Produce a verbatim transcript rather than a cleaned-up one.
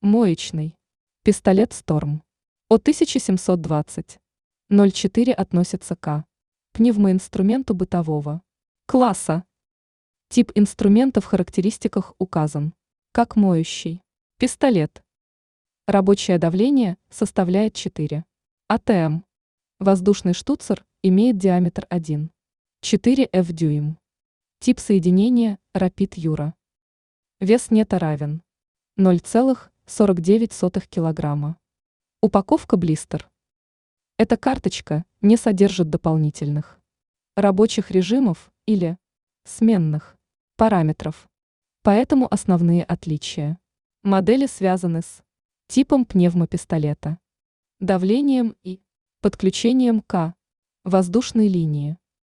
Моечный. Пистолет «Сторм». О тысяча семьсот двадцать. ноль четыре относится к пневмоинструменту бытового класса. Тип инструмента в характеристиках указан как моющий пистолет. Рабочее давление составляет четыре атм. Воздушный штуцер имеет диаметр один целых четыре десятых дюйм. Тип соединения Rapid Euro. Вес нета равен ноль целых сорок девять сотых килограмма. Упаковка блистер. Эта карточка не содержит дополнительных рабочих режимов или сменных параметров. Поэтому основные отличия. Модели связаны с типом пневмопистолета, давлением и подключением к воздушной линии.